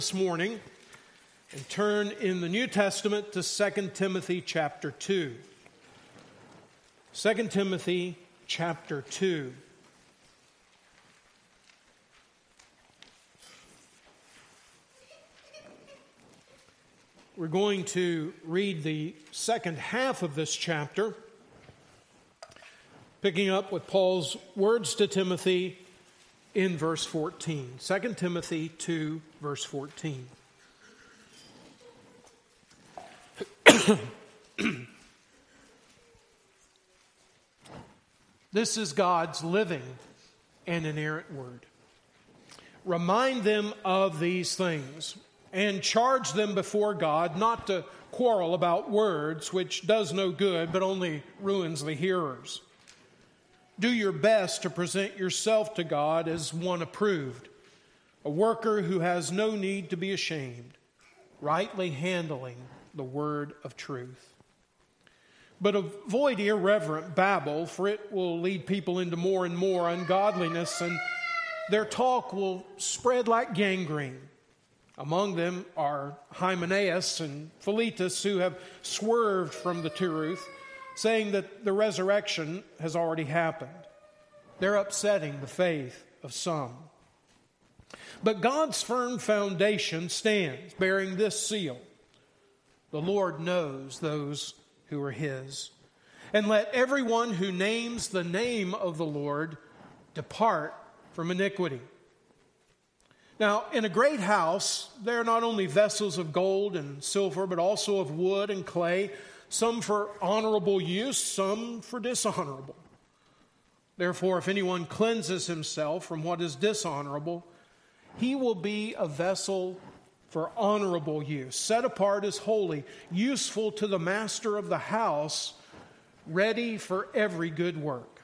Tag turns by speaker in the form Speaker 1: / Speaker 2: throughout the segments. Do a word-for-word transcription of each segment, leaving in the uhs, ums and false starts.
Speaker 1: This morning and turn in the New Testament to Second Timothy chapter two. Second Timothy chapter two. We're going to read the second half of this chapter, picking up with Paul's words to Timothy in verse fourteen. Second Timothy two, verse fourteen. This is God's living and inerrant word. Remind them of these things and charge them before God not to quarrel about words, which does no good but only ruins the hearers. Do your best to present yourself to God as one approved, a worker who has no need to be ashamed, rightly handling the word of truth. But avoid irreverent babble, for it will lead people into more and more ungodliness, and their talk will spread like gangrene. Among them are Hymenaeus and Philetus, who have swerved from the truth, saying that the resurrection has already happened. They're upsetting the faith of some. But God's firm foundation stands, bearing this seal: the Lord knows those who are His. And let everyone who names the name of the Lord depart from iniquity. Now, in a great house, there are not only vessels of gold and silver, but also of wood and clay, some for honorable use, some for dishonorable. Therefore, if anyone cleanses himself from what is dishonorable, he will be a vessel for honorable use, set apart as holy, useful to the master of the house, ready for every good work.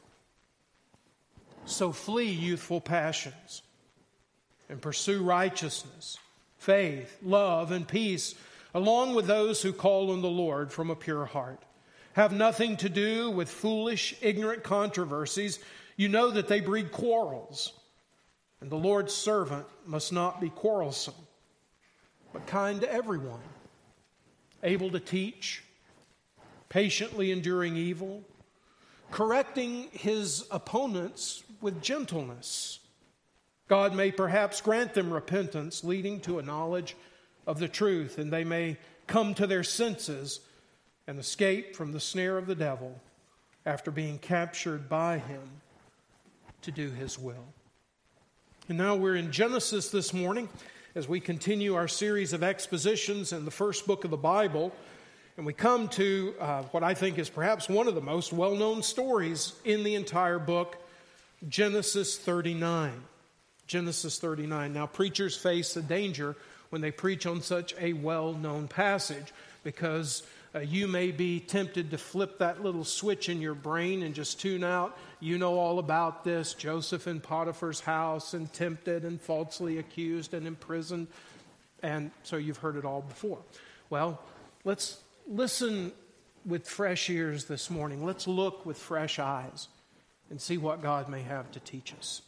Speaker 1: So flee youthful passions and pursue righteousness, faith, love, and peace, along with those who call on the Lord from a pure heart. Have nothing to do with foolish, ignorant controversies. You know that they breed quarrels. And the Lord's servant must not be quarrelsome, but kind to everyone, able to teach, patiently enduring evil, correcting his opponents with gentleness. God may perhaps grant them repentance, leading to a knowledge of the truth, and they may come to their senses and escape from the snare of the devil after being captured by him to do his will. And now we're in Genesis this morning as we continue our series of expositions in the first book of the Bible. And we come to uh, what I think is perhaps one of the most well-known stories in the entire book, Genesis thirty-nine. Genesis thirty-nine. Now, preachers face a danger when they preach on such a well-known passage, because uh, you may be tempted to flip that little switch in your brain and just tune out. You know all about this: Joseph in Potiphar's house, and tempted and falsely accused and imprisoned. And so you've heard it all before. Well, let's listen with fresh ears this morning. Let's look with fresh eyes and see what God may have to teach us.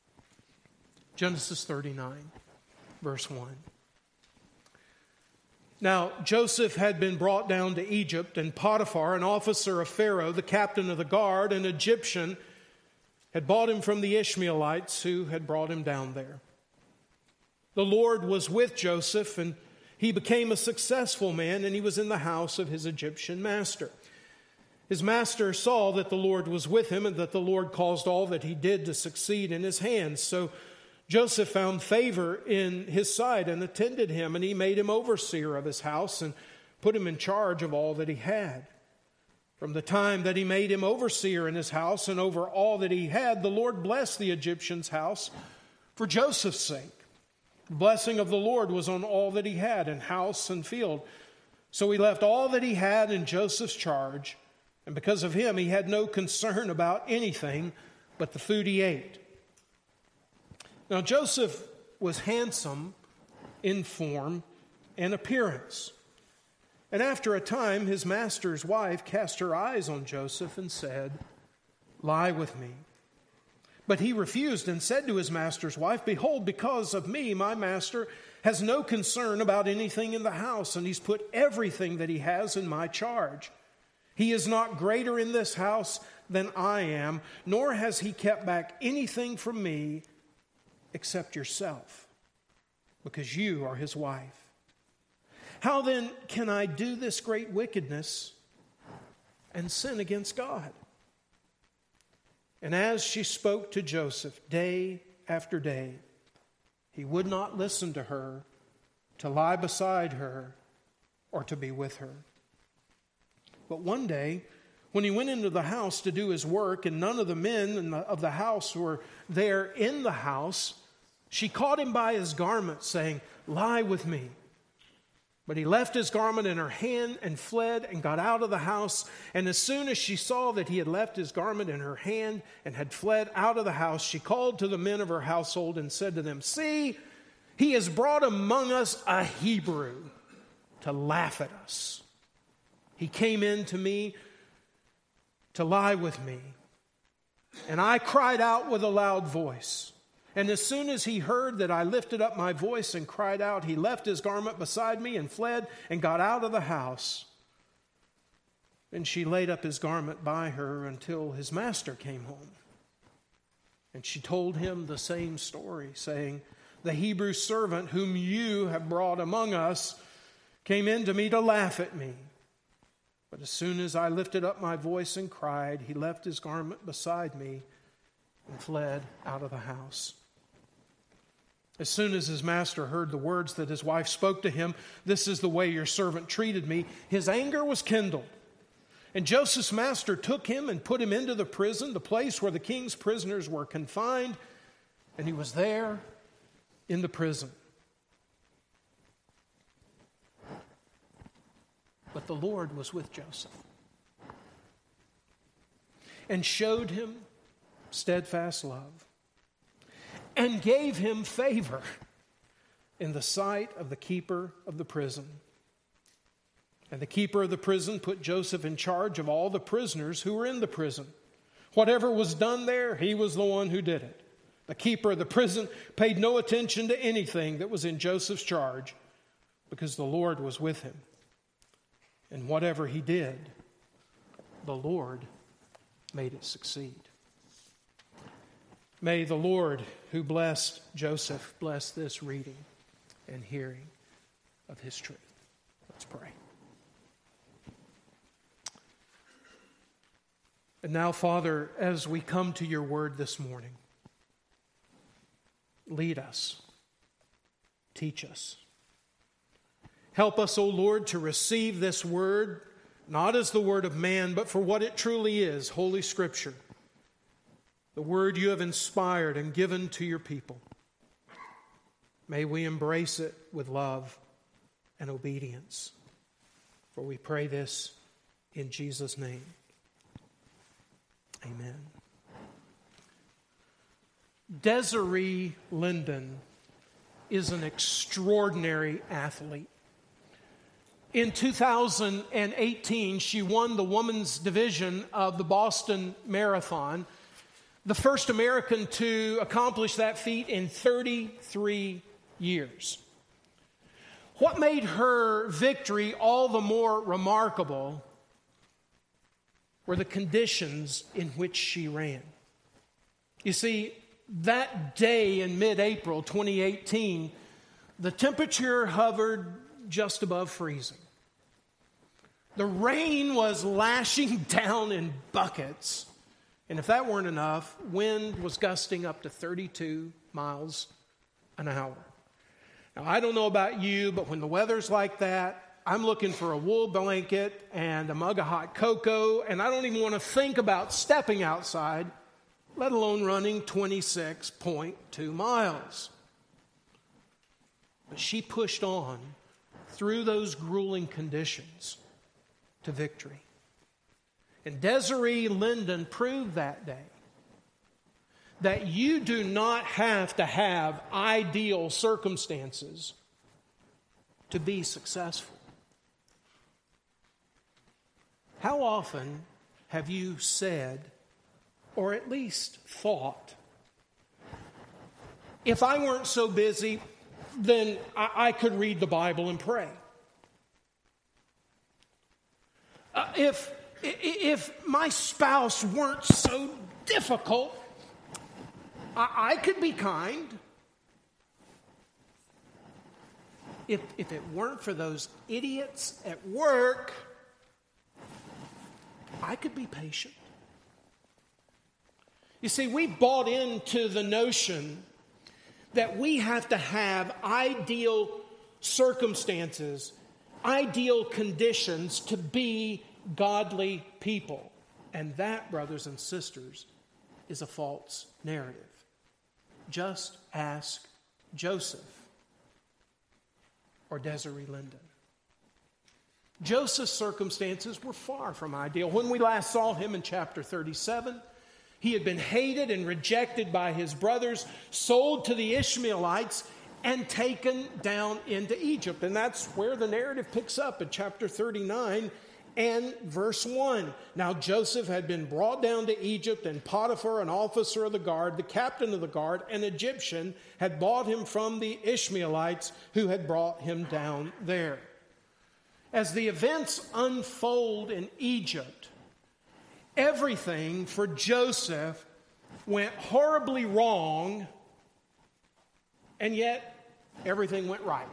Speaker 1: Genesis thirty-nine, verse one. Now, Joseph had been brought down to Egypt, and Potiphar, an officer of Pharaoh, the captain of the guard, an Egyptian, had bought him from the Ishmaelites who had brought him down there. The Lord was with Joseph, and he became a successful man, and he was in the house of his Egyptian master. His master saw that the Lord was with him, and that the Lord caused all that he did to succeed in his hands. So Joseph found favor in his sight and attended him, and he made him overseer of his house and put him in charge of all that he had. From the time that he made him overseer in his house and over all that he had, the Lord blessed the Egyptian's house for Joseph's sake. The blessing of the Lord was on all that he had in house and field. So he left all that he had in Joseph's charge, and because of him he had no concern about anything but the food he ate. Now, Joseph was handsome in form and appearance. And after a time, his master's wife cast her eyes on Joseph and said, "Lie with me." But he refused and said to his master's wife, "Behold, because of me, my master has no concern about anything in the house, and he's put everything that he has in my charge. He is not greater in this house than I am, nor has he kept back anything from me except yourself, because you are his wife. How then can I do this great wickedness and sin against God?" And as she spoke to Joseph day after day, he would not listen to her, to lie beside her, or to be with her. But one day, when he went into the house to do his work, and none of the men in the, of the house were there in the house, she caught him by his garment, saying, "Lie with me." But he left his garment in her hand and fled and got out of the house. And as soon as she saw that he had left his garment in her hand and had fled out of the house, she called to the men of her household and said to them, "See, he has brought among us a Hebrew to laugh at us. He came in to me to lie with me. And I cried out with a loud voice. And as soon as he heard that I lifted up my voice and cried out, he left his garment beside me and fled and got out of the house. And she laid up his garment by her until his master came home. And she told him the same story, saying, 'The Hebrew servant whom you have brought among us came in to me to laugh at me. But as soon as I lifted up my voice and cried, he left his garment beside me and fled out of the house.' As soon as his master heard the words that his wife spoke to him, 'This is the way your servant treated me,' his anger was kindled. And Joseph's master took him and put him into the prison, the place where the king's prisoners were confined, and he was there in the prison. But the Lord was with Joseph and showed him steadfast love and gave him favor in the sight of the keeper of the prison. And the keeper of the prison put Joseph in charge of all the prisoners who were in the prison. Whatever was done there, he was the one who did it. The keeper of the prison paid no attention to anything that was in Joseph's charge, because the Lord was with him. And whatever he did, the Lord made it succeed." May the Lord, who blessed Joseph, bless this reading and hearing of his truth. Let's pray. And now, Father, as we come to your word this morning, lead us, teach us. Help us, O Lord, to receive this word, not as the word of man, but for what it truly is, Holy Scripture, the word you have inspired and given to your people. May we embrace it with love and obedience. For we pray this in Jesus' name. Amen. Desiree Linden is an extraordinary athlete. In two thousand eighteen, she won the women's division of the Boston Marathon, the first American to accomplish that feat in thirty-three years. What made her victory all the more remarkable were the conditions in which she ran. You see, that day in mid-April twenty eighteen, the temperature hovered just above freezing. The rain was lashing down in buckets. And if that weren't enough, wind was gusting up to thirty-two miles an hour. Now, I don't know about you, but when the weather's like that, I'm looking for a wool blanket and a mug of hot cocoa, and I don't even want to think about stepping outside, let alone running twenty-six point two miles. But she pushed on through those grueling conditions to victory. And Desiree Linden proved that day that you do not have to have ideal circumstances to be successful. How often have you said, or at least thought, if I weren't so busy, then I, I could read the Bible and pray. Uh, if, if my spouse weren't so difficult, I, I could be kind. If, if it weren't for those idiots at work, I could be patient. You see, we bought into the notion that we have to have ideal circumstances, ideal conditions to be godly people. And that, brothers and sisters, is a false narrative. Just ask Joseph or Desiree Linden. Joseph's circumstances were far from ideal. When we last saw him in chapter thirty-seven, he had been hated and rejected by his brothers, sold to the Ishmaelites, and taken down into Egypt. And that's where the narrative picks up in chapter thirty-nine and verse one. Now Joseph had been brought down to Egypt, and Potiphar, an officer of the guard, the captain of the guard, an Egyptian, had bought him from the Ishmaelites who had brought him down there. As the events unfold in Egypt, everything for Joseph went horribly wrong, and yet everything went right.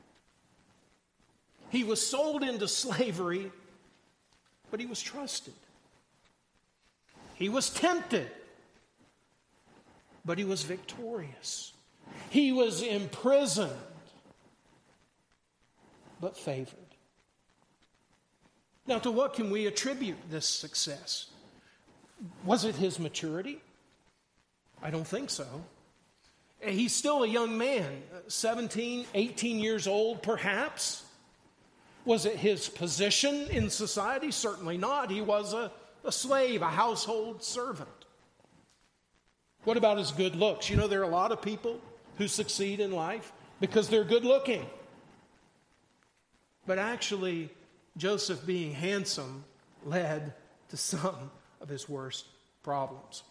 Speaker 1: He was sold into slavery, but he was trusted. He was tempted, but he was victorious. He was imprisoned, but favored. Now, to what can we attribute this success? Was it his maturity? I don't think so. He's still a young man, seventeen, eighteen years old, perhaps. Was it his position in society? Certainly not. He was a, a slave, a household servant. What about his good looks? You know, there are a lot of people who succeed in life because they're good looking. But actually, Joseph being handsome led to some of his worst problems.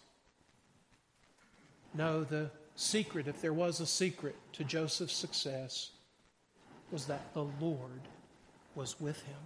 Speaker 1: No, the secret, if there was a secret to Joseph's success, was that the Lord was with him.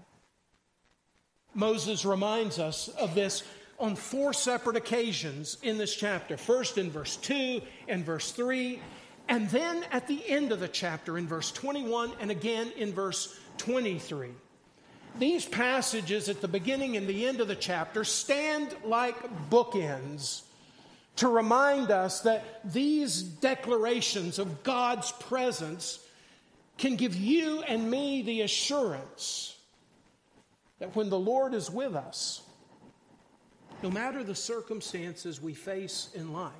Speaker 1: Moses reminds us of this on four separate occasions in this chapter. First in verse two and verse three, and then at the end of the chapter in verse twenty-one and again in verse twenty-three. These passages at the beginning and the end of the chapter stand like bookends to remind us that these declarations of God's presence can give you and me the assurance that when the Lord is with us, no matter the circumstances we face in life,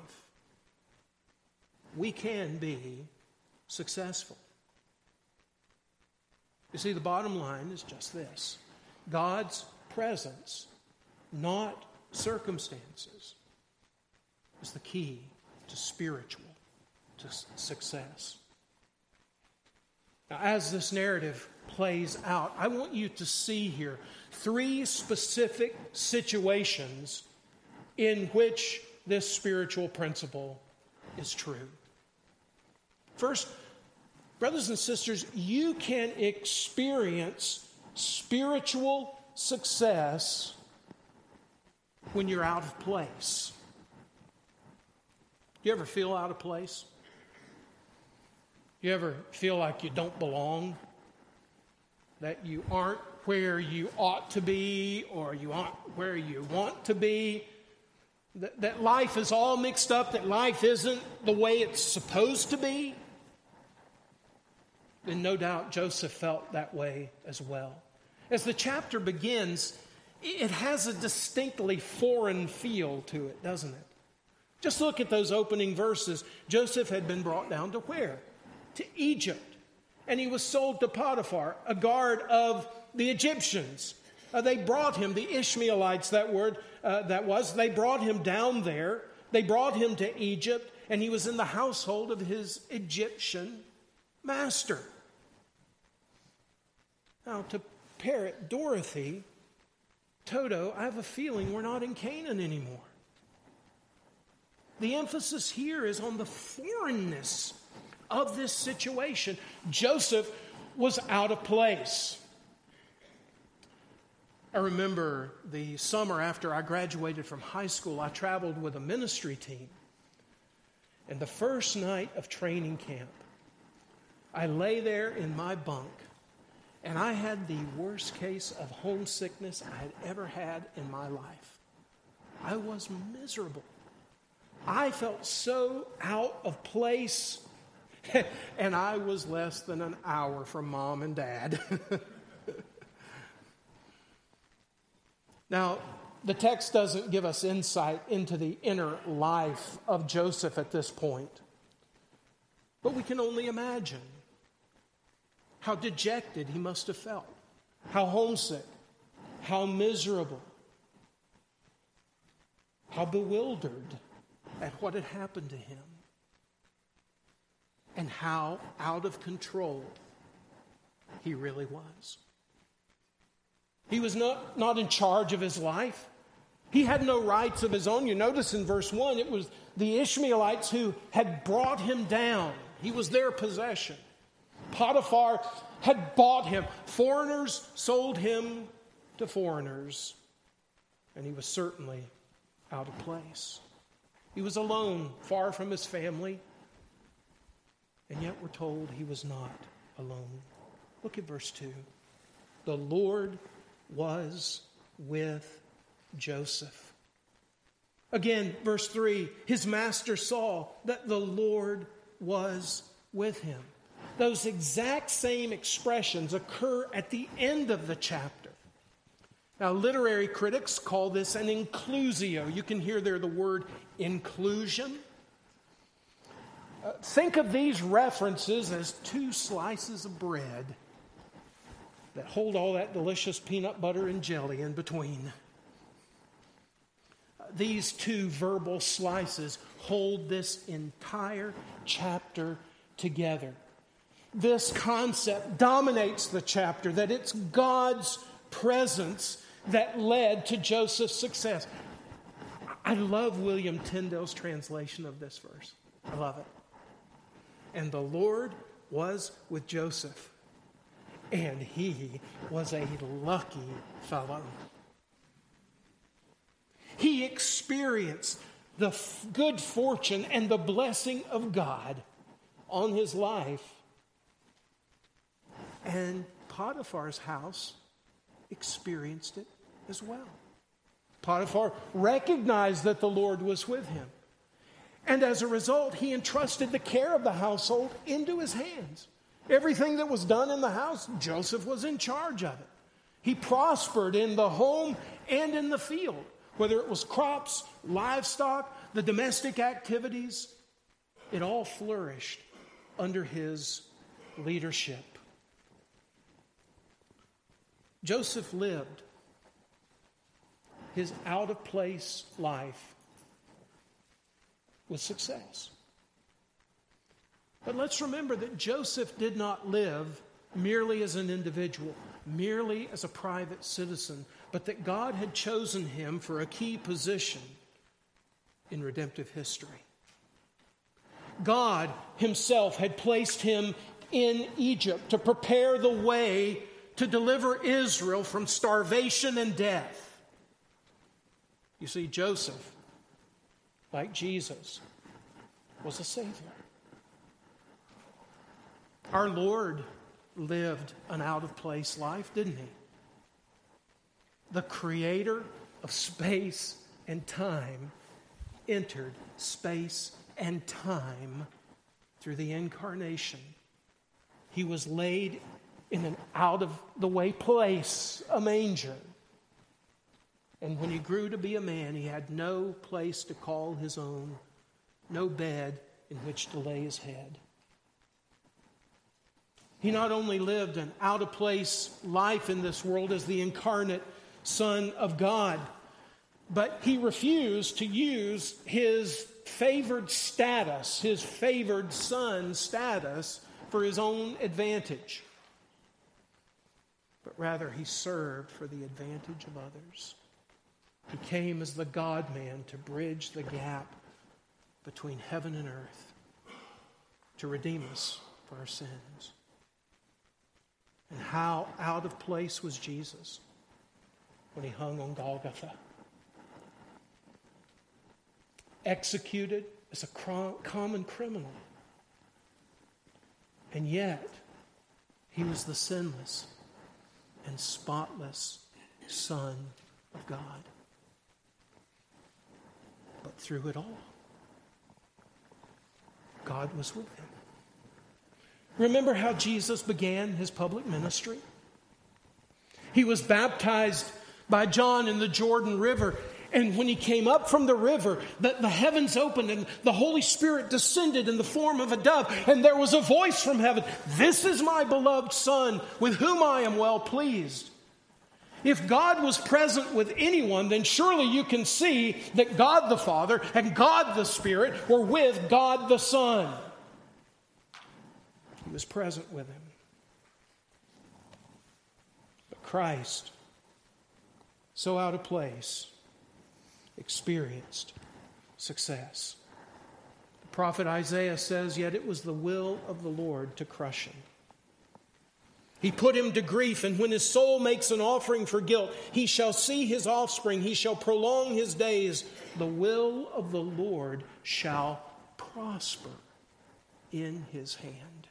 Speaker 1: we can be successful. You see, the bottom line is just this: God's presence, not circumstances, is the key to spiritual to success. Now, as this narrative plays out, I want you to see here three specific situations in which this spiritual principle is true. First, brothers and sisters, you can experience spiritual success when you're out of place. Do you ever feel out of place? You ever feel like you don't belong? That you aren't where you ought to be, or you aren't where you want to be? That, that life is all mixed up, that life isn't the way it's supposed to be? And no doubt Joseph felt that way as well. As the chapter begins, it has a distinctly foreign feel to it, doesn't it? Just look at those opening verses. Joseph had been brought down to where? To Egypt. And he was sold to Potiphar, a guard of the Egyptians. Uh, they brought him, the Ishmaelites, that word uh, that was, they brought him down there. They brought him to Egypt, and he was in the household of his Egyptian master. Now, to parrot Dorothy, Toto, I have a feeling we're not in Canaan anymore. The emphasis here is on the foreignness of this situation. Joseph was out of place. I remember the summer after I graduated from high school, I traveled with a ministry team. And the first night of training camp, I lay there in my bunk, and I had the worst case of homesickness I had ever had in my life. I was miserable. I felt so out of place, and I was less than an hour from Mom and Dad. Now, the text doesn't give us insight into the inner life of Joseph at this point, but we can only imagine how dejected he must have felt, how homesick, how miserable, how bewildered at what had happened to him, and how out of control he really was. He was not, not in charge of his life. He had no rights of his own. You notice in verse one, it was the Ishmaelites who had brought him down. He was their possession. Potiphar had bought him. Foreigners sold him to foreigners. And he was certainly out of place. He was alone, far from his family. And yet we're told he was not alone. Look at verse two. The Lord was with Joseph. Again, verse three, his master saw that the Lord was with him. Those exact same expressions occur at the end of the chapter. Now, literary critics call this an inclusio. You can hear there the word inclusion. Uh, think of these references as two slices of bread that hold all that delicious peanut butter and jelly in between. These two verbal slices hold this entire chapter together. This concept dominates the chapter, that it's God's presence that led to Joseph's success. I love William Tyndale's translation of this verse. I love it. And the Lord was with Joseph, and he was a lucky fellow. He experienced the f- good fortune and the blessing of God on his life. And Potiphar's house experienced it as well. Potiphar recognized that the Lord was with him. And as a result, he entrusted the care of the household into his hands. Everything that was done in the house, Joseph was in charge of it. He prospered in the home and in the field, whether it was crops, livestock, the domestic activities. It all flourished under his leadership. Joseph lived his out-of-place life with success. But let's remember that Joseph did not live merely as an individual, merely as a private citizen, but that God had chosen him for a key position in redemptive history. God himself had placed him in Egypt to prepare the way to deliver Israel from starvation and death. You see, Joseph, like Jesus, was a Savior. Our Lord lived an out-of-place life, didn't he? The creator of space and time entered space and time through the incarnation. He was laid in an out-of-the-way place, a manger. And when he grew to be a man, he had no place to call his own, no bed in which to lay his head. He not only lived an out-of-place life in this world as the incarnate Son of God, but he refused to use his favored status, his favored son status, for his own advantage. But rather, he served for the advantage of others. He came as the God-man to bridge the gap between heaven and earth, to redeem us for our sins. And how out of place was Jesus when he hung on Golgotha? Executed as a common criminal. And yet, he was the sinless and spotless Son of God. But through it all, God was with him. Remember how Jesus began his public ministry? He was baptized by John in the Jordan River. And when he came up from the river, the, the heavens opened and the Holy Spirit descended in the form of a dove. And there was a voice from heaven, "This is my beloved Son, with whom I am well pleased." If God was present with anyone, then surely you can see that God the Father and God the Spirit were with God the Son. He was present with him. But Christ, so out of place, experienced success. The prophet Isaiah says, "Yet it was the will of the Lord to crush him. He put him to grief, and when his soul makes an offering for guilt, he shall see his offspring, he shall prolong his days. The will of the Lord shall prosper in his hand."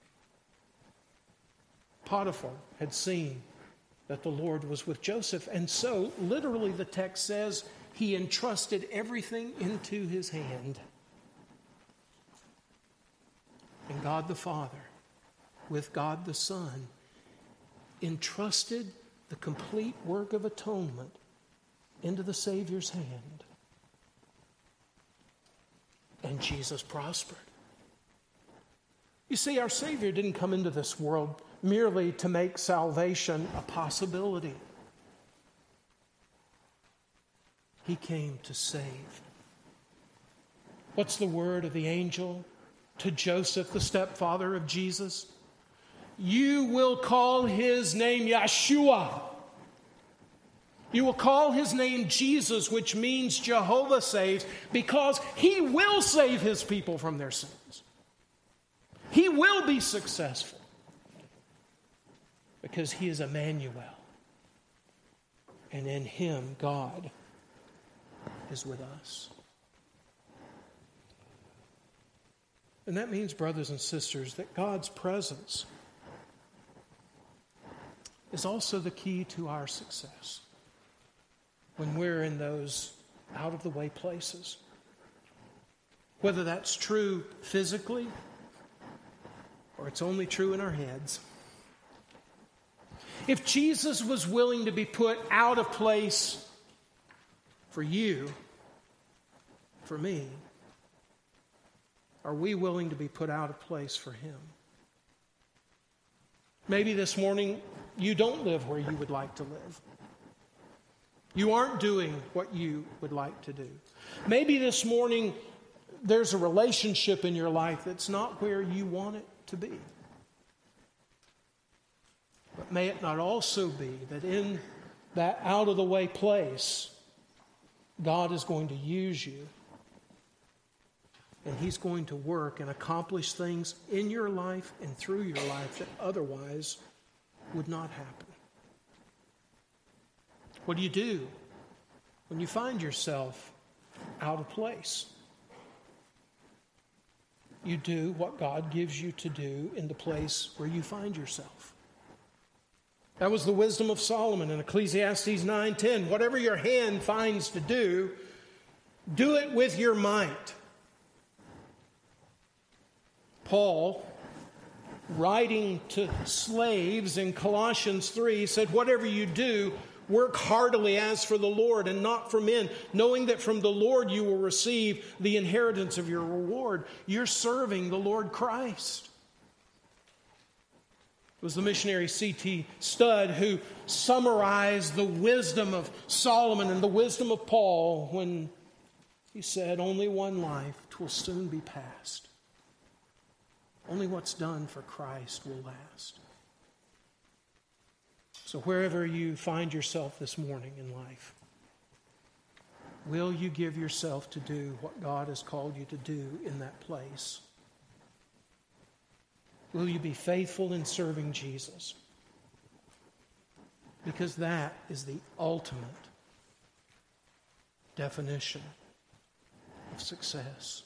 Speaker 1: Potiphar had seen that the Lord was with Joseph, and so, literally, the text says, he entrusted everything into his hand. And God the Father, with God the Son, entrusted the complete work of atonement into the Savior's hand. And Jesus prospered. You see, our Savior didn't come into this world merely to make salvation a possibility. He came to save. What's the word of the angel to Joseph, the stepfather of Jesus? "You will call his name Yeshua." You will call his name Jesus, which means Jehovah saves, because he will save his people from their sins. He will be successful because he is Emmanuel. And in him, God is with us. And that means, brothers and sisters, that God's presence is also the key to our success when we're in those out-of-the-way places. Whether that's true physically or it's only true in our heads. If Jesus was willing to be put out of place for you, for me, are we willing to be put out of place for him? Maybe this morning you don't live where you would like to live. You aren't doing what you would like to do. Maybe this morning there's a relationship in your life that's not where you want it to be. But may it not also be that in that out-of-the-way place, God is going to use you, and he's going to work and accomplish things in your life and through your life that otherwise would not happen. What do you do when you find yourself out of place? You do what God gives you to do in the place where you find yourself. That was the wisdom of Solomon in Ecclesiastes nine ten. Whatever your hand finds to do, do it with your might. Paul, writing to slaves in Colossians three, said, "Whatever you do, work heartily as for the Lord and not for men, knowing that from the Lord you will receive the inheritance of your reward." You're serving the Lord Christ. It was the missionary C T Studd who summarized the wisdom of Solomon and the wisdom of Paul when he said, "Only one life, 'twill soon be past. Only what's done for Christ will last." So wherever you find yourself this morning in life, will you give yourself to do what God has called you to do in that place? Will you be faithful in serving Jesus? Because that is the ultimate definition of success.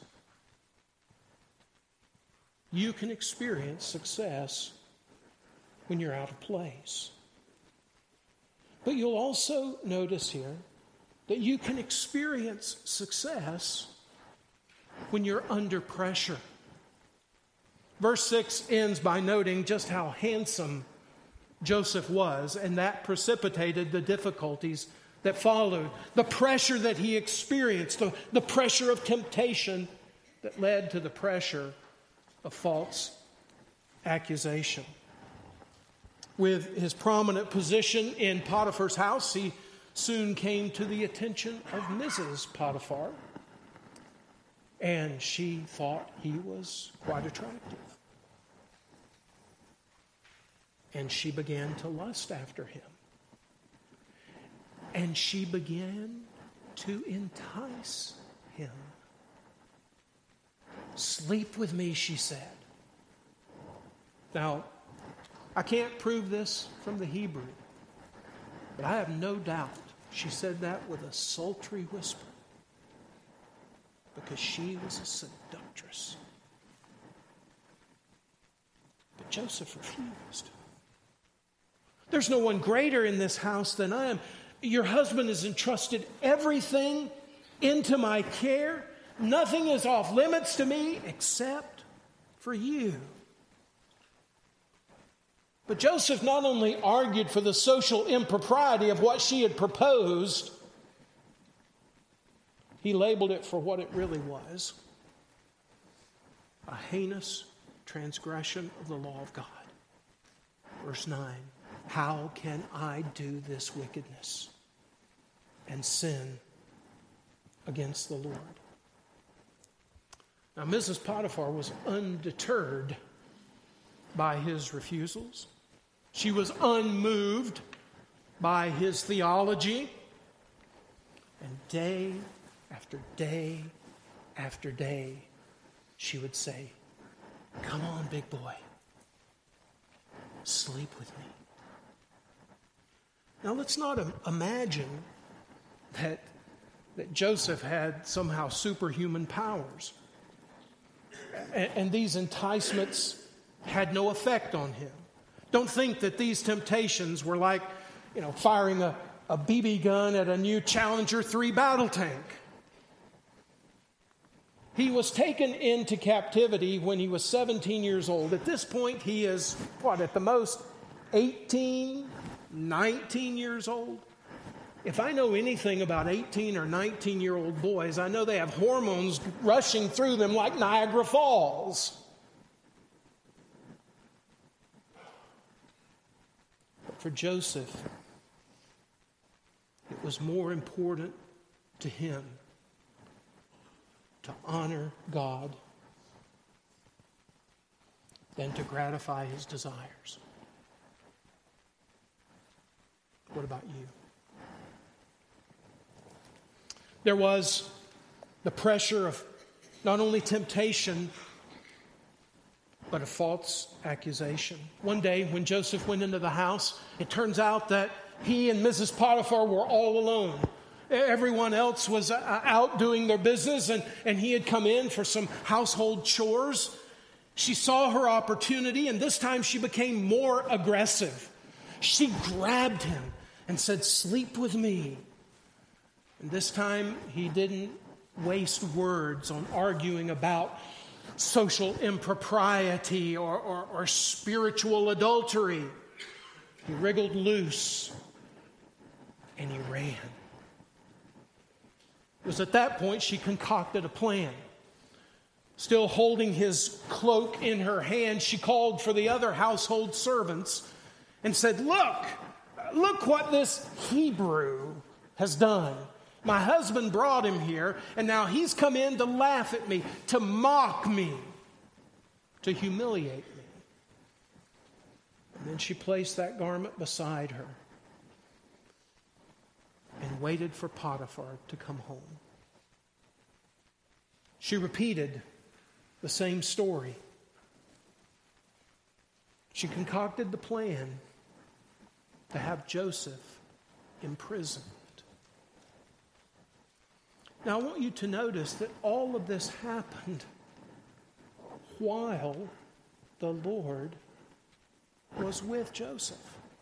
Speaker 1: You can experience success when you're out of place. But you'll also notice here that you can experience success when you're under pressure. Verse six ends by noting just how handsome Joseph was, and that precipitated the difficulties that followed. The pressure that he experienced, the, the pressure of temptation that led to the pressure of false accusation. With his prominent position in Potiphar's house, he soon came to the attention of Missus Potiphar, and she thought he was quite attractive. And she began to lust after him. And she began to entice him. Sleep with me, she said. Now, I can't prove this from the Hebrew, but I have no doubt she said that with a sultry whisper, because she was a seductress. But Joseph refused. There's no one greater in this house than I am. Your husband has entrusted everything into my care. Nothing is off limits to me except for you. But Joseph not only argued for the social impropriety of what she had proposed, he labeled it for what it really was: a heinous transgression of the law of God. Verse nine, how can I do this wickedness and sin against the Lord? Now, Missus Potiphar was undeterred by his refusals. She was unmoved by his theology. And day after day after day, she would say, "Come on, big boy, sleep with me." Now, let's not imagine that, that Joseph had somehow superhuman powers. And, and these enticements had no effect on him. Don't think that these temptations were like, you know, firing a, a B B gun at a new Challenger three battle tank. He was taken into captivity when he was seventeen years old. At this point, he is, what, at the most, eighteen, nineteen years old? If I know anything about eighteen or nineteen-year-old boys, I know they have hormones rushing through them like Niagara Falls. But for Joseph, it was more important to him to honor God than to gratify his desires. What about you? There was the pressure of not only temptation, but a false accusation. One day when Joseph went into the house, it turns out that he and Missus Potiphar were all alone. Everyone else was out doing their business, and, and he had come in for some household chores. She saw her opportunity, and this time she became more aggressive. She grabbed him and said, "Sleep with me." And this time he didn't waste words on arguing about social impropriety or, or, or spiritual adultery. He wriggled loose and he ran. It was at that point she concocted a plan. Still holding his cloak in her hand, she called for the other household servants and said, "Look, look what this Hebrew has done. My husband brought him here, and now he's come in to laugh at me, to mock me, to humiliate me." And then she placed that garment beside her and waited for Potiphar to come home. She repeated the same story. She concocted the plan to have Joseph imprisoned. Now, I want you to notice that all of this happened while the Lord was with Joseph.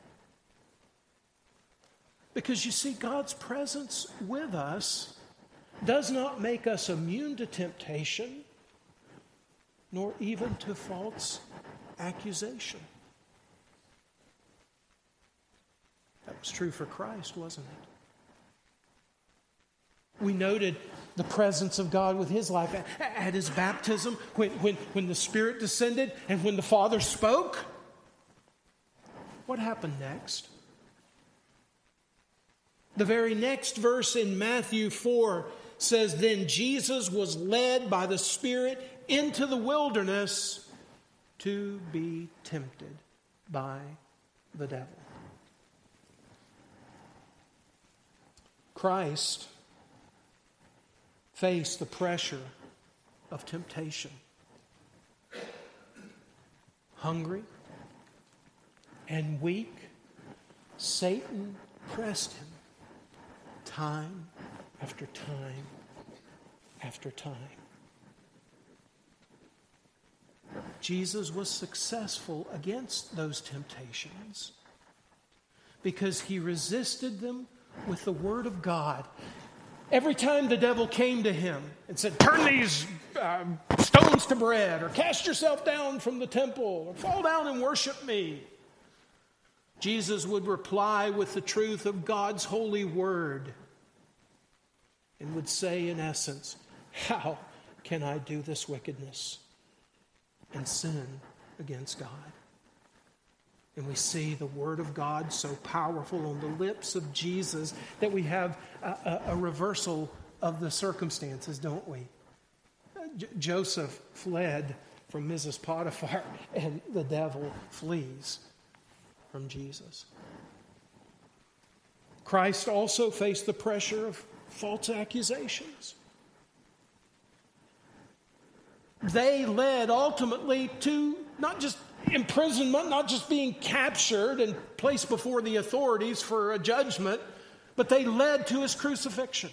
Speaker 1: Because you see, God's presence with us does not make us immune to temptation, nor even to false accusation. That was true for Christ, wasn't it? We noted the presence of God with his life at his baptism, when, when, when the Spirit descended and when the Father spoke. What happened next? The very next verse in Matthew four says, "Then Jesus was led by the Spirit into the wilderness to be tempted by the devil." Christ faced the pressure of temptation. Hungry and weak, Satan pressed him time after time after time. Jesus was successful against those temptations because he resisted them with the Word of God. Every time the devil came to him and said, "Turn these uh, stones to bread," or "Cast yourself down from the temple," or "Fall down and worship me," Jesus would reply with the truth of God's holy word and would say, in essence, "How can I do this wickedness and sin against God?" And we see the Word of God so powerful on the lips of Jesus that we have a, a, a reversal of the circumstances, don't we? J- Joseph fled from Missus Potiphar, and the devil flees from Jesus. Christ also faced the pressure of false accusations. They led ultimately to not just imprisonment, not just being captured and placed before the authorities for a judgment, but they led to his crucifixion.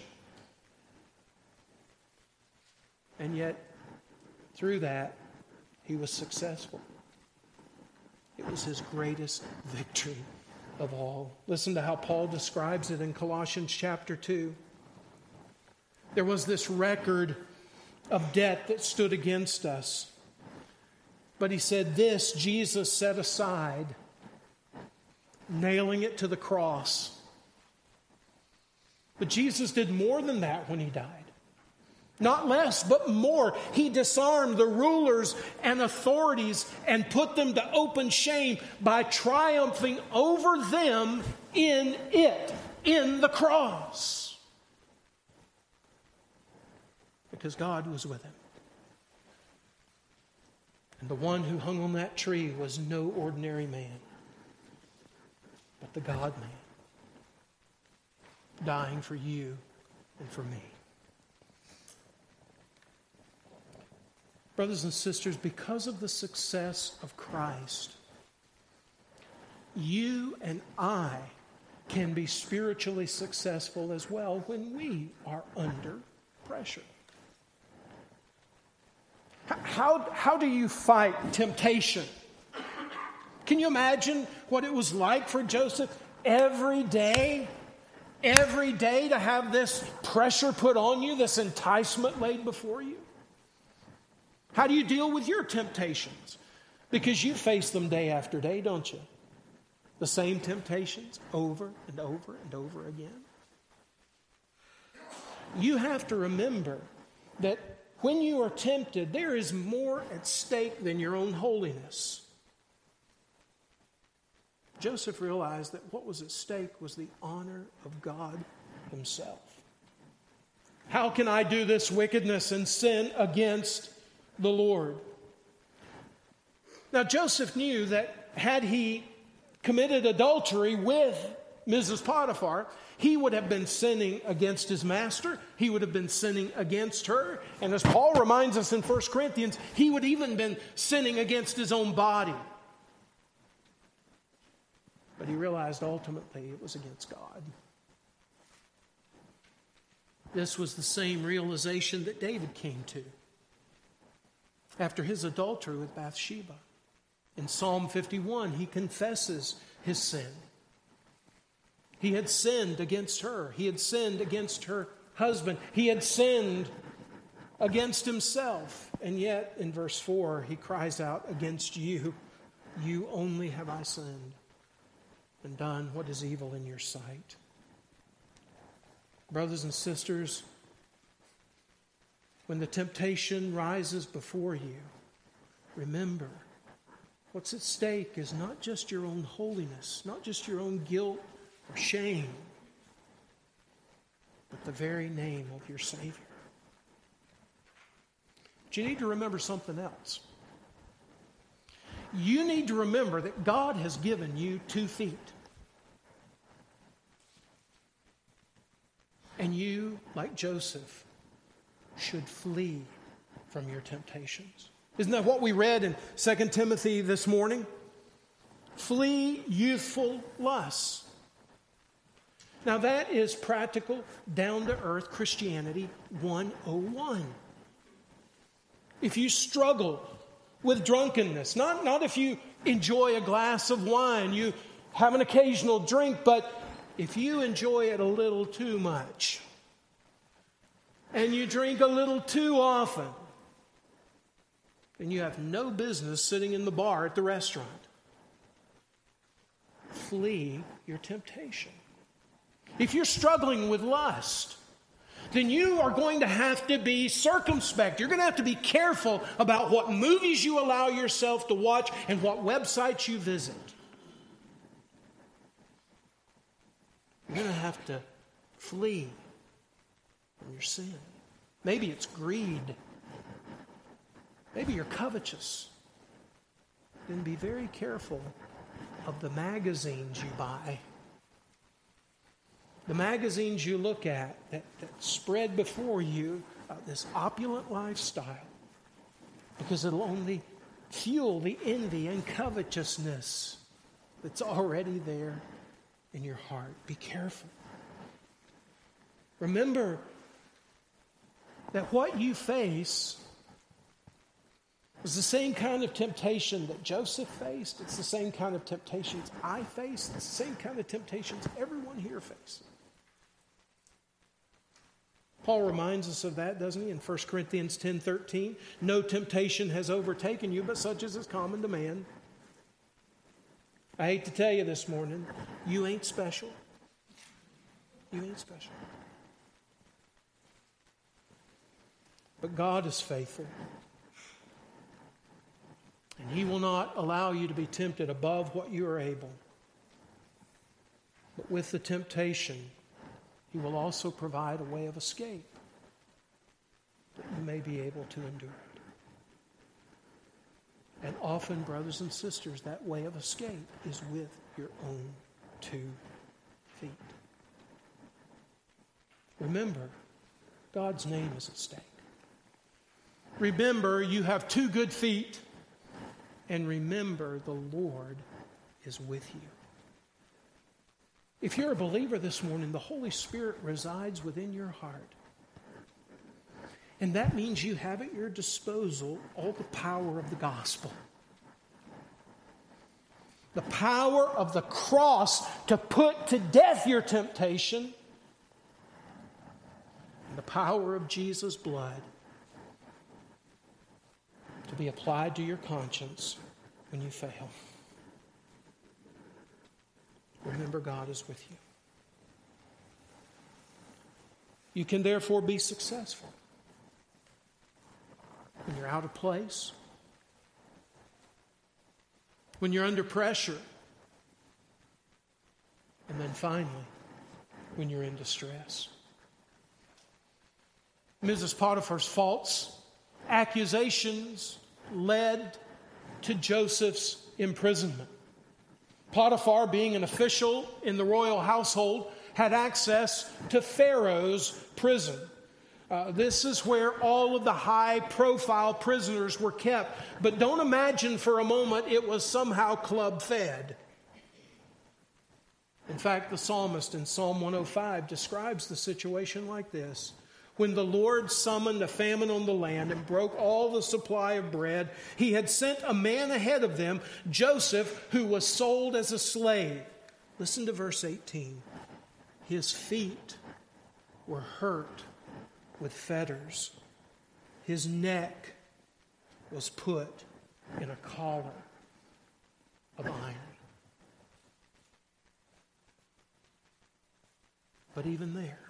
Speaker 1: And yet, through that, he was successful. It was his greatest victory of all. Listen to how Paul describes it in Colossians chapter two. There was this record of debt that stood against us. But he said, "This Jesus set aside, nailing it to the cross." But Jesus did more than that when he died. Not less, but more. He disarmed the rulers and authorities and put them to open shame by triumphing over them in it, in the cross. Because God was with him. And the one who hung on that tree was no ordinary man, but the God-man, dying for you and for me. Brothers and sisters, because of the success of Christ, you and I can be spiritually successful as well when we are under pressure. How, how do you fight temptation? Can you imagine what it was like for Joseph every day, every day to have this pressure put on you, this enticement laid before you? How do you deal with your temptations? Because you face them day after day, don't you? The same temptations over and over and over again. You have to remember that when you are tempted, there is more at stake than your own holiness. Joseph realized that what was at stake was the honor of God himself. How can I do this wickedness and sin against the Lord? Now, Joseph knew that had he committed adultery with Missus Potiphar, he would have been sinning against his master. He would have been sinning against her. And as Paul reminds us in First Corinthians, he would even been sinning against his own body. But he realized ultimately it was against God. This was the same realization that David came to after his adultery with Bathsheba. In Psalm fifty-one, he confesses his sin. He had sinned against her. He had sinned against her husband. He had sinned against himself. And yet, in verse four, he cries out, against you, you only have I sinned and done what is evil in your sight. Brothers and sisters, when the temptation rises before you, remember, what's at stake is not just your own holiness, not just your own guilt or shame, but the very name of your Savior. But you need to remember something else. You need to remember that God has given you two feet. And you, like Joseph, should flee from your temptations. Isn't that what we read in Second Timothy this morning? Flee youthful lusts. Now that is practical, down-to-earth Christianity one oh one. If you struggle with drunkenness, not, not if you enjoy a glass of wine, you have an occasional drink, but if you enjoy it a little too much, and you drink a little too often, then you have no business sitting in the bar at the restaurant. Flee your temptation. If you're struggling with lust, then you are going to have to be circumspect. You're going to have to be careful about what movies you allow yourself to watch and what websites you visit. You're going to have to flee from your sin. Maybe it's greed. Maybe you're covetous. Then be very careful of the magazines you buy. The magazines you look at that, that spread before you uh, this opulent lifestyle, because it'll only fuel the envy and covetousness that's already there in your heart. Be careful. Remember that what you face is the same kind of temptation that Joseph faced. It's the same kind of temptations I face. It's the same kind of temptations everyone here faces. Paul reminds us of that, doesn't he, in First Corinthians ten thirteen? No temptation has overtaken you, but such as is common to man. I hate to tell you this morning, you ain't special. You ain't special. But God is faithful. And He will not allow you to be tempted above what you are able. But with the temptation, He will also provide a way of escape that you may be able to endure it. And often, brothers and sisters, that way of escape is with your own two feet. Remember, God's name is at stake. Remember, you have two good feet. And remember, the Lord is with you. If you're a believer this morning, the Holy Spirit resides within your heart. And that means you have at your disposal all the power of the gospel. The power of the cross to put to death your temptation. And the power of Jesus' blood to be applied to your conscience when you fail. Remember, God is with you. You can therefore be successful when you're out of place, when you're under pressure, and then finally, when you're in distress. Missus Potiphar's false accusations led to Joseph's imprisonment. Potiphar, being an official in the royal household, had access to Pharaoh's prison. Uh, this is where all of the high-profile prisoners were kept. But don't imagine for a moment it was somehow club-fed. In fact, the psalmist in Psalm one oh five describes the situation like this. When the Lord summoned a famine on the land and broke all the supply of bread, he had sent a man ahead of them, Joseph, who was sold as a slave. Listen to verse eighteen. His feet were hurt with fetters. His neck was put in a collar of iron. But even there,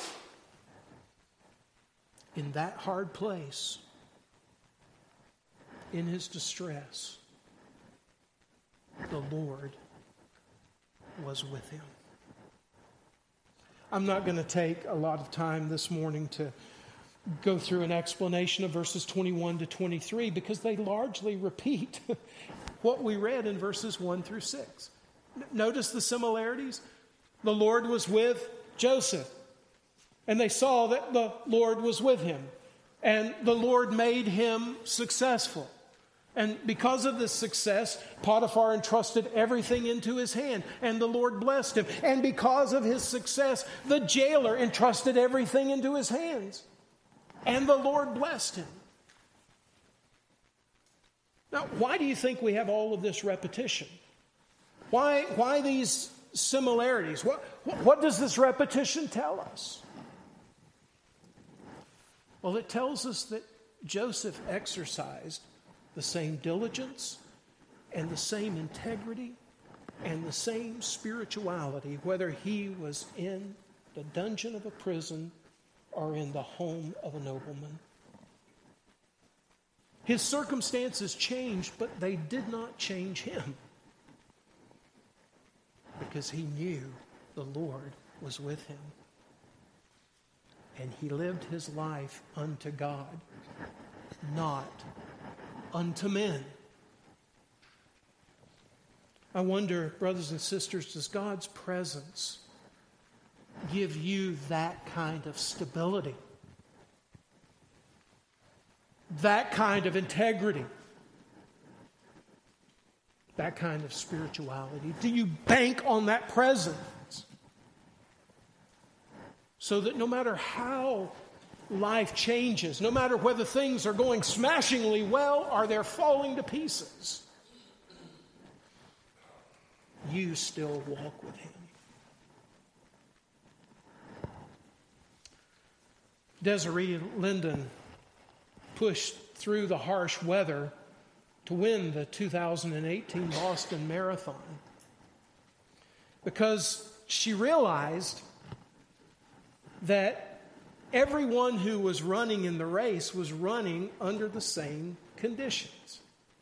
Speaker 1: in that hard place, in his distress, the Lord was with him. I'm not going to take a lot of time this morning to go through an explanation of verses twenty-one to twenty-three because they largely repeat what we read in verses one through six. Notice the similarities. The Lord was with Joseph, and they saw that the Lord was with him, and the Lord made him successful. And because of this success, Potiphar entrusted everything into his hand, and the Lord blessed him. And because of his success, the jailer entrusted everything into his hands, and the Lord blessed him. Now, why do you think we have all of this repetition? Why, why these similarities? What, what does this repetition tell us? Well, it tells us that Joseph exercised the same diligence and the same integrity and the same spirituality, whether he was in the dungeon of a prison or in the home of a nobleman. His circumstances changed, but they did not change him, because he knew the Lord was with him. And he lived his life unto God, not unto men. I wonder, brothers and sisters, does God's presence give you that kind of stability? That kind of integrity? That kind of spirituality? Do you bank on that presence so that no matter how life changes, no matter whether things are going smashingly well or they're falling to pieces, you still walk with him? Desiree Linden pushed through the harsh weather to win the two thousand eighteen Boston Marathon because she realized that everyone who was running in the race was running under the same conditions.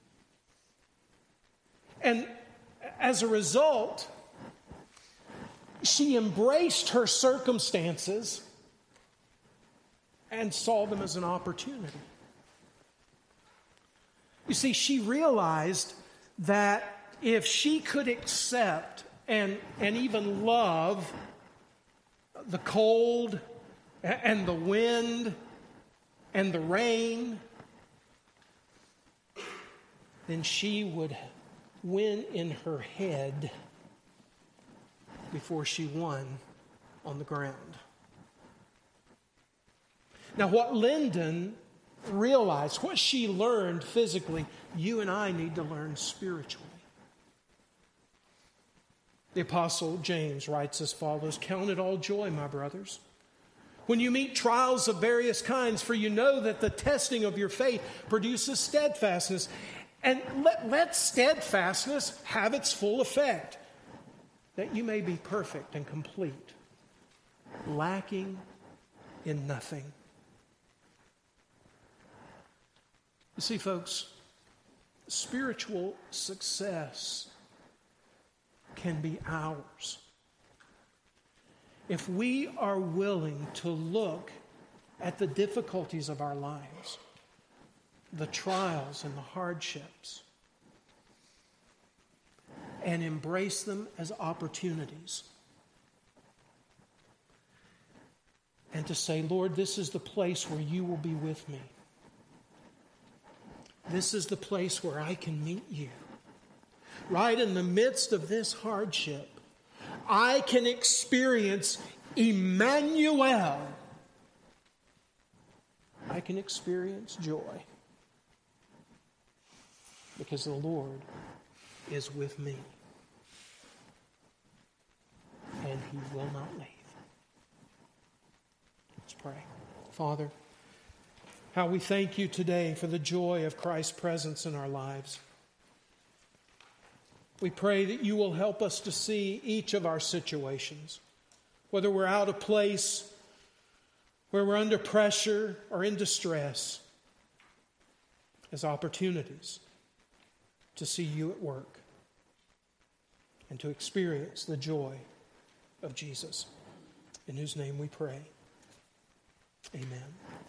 Speaker 1: And as a result, she embraced her circumstances and saw them as an opportunity. You see, she realized that if she could accept and, and even love the cold and the wind and the rain, then she would win in her head before she won on the ground. Now, what Linden realized, what she learned physically, you and I need to learn spiritually. The Apostle James writes as follows: "Count it all joy, my brothers, when you meet trials of various kinds, for you know that the testing of your faith produces steadfastness. And let, let steadfastness have its full effect, that you may be perfect and complete, lacking in nothing." You see, folks, spiritual success can be ours if we are willing to look at the difficulties of our lives, the trials and the hardships, and embrace them as opportunities. And to say, Lord, this is the place where you will be with me. This is the place where I can meet you. Right in the midst of this hardship, I can experience Emmanuel. I can experience joy because the Lord is with me, and He will not leave. Let's pray. Father, how we thank You today for the joy of Christ's presence in our lives. We pray that You will help us to see each of our situations, whether we're out of place, where we're under pressure or in distress, as opportunities to see You at work and to experience the joy of Jesus, in whose name we pray. Amen.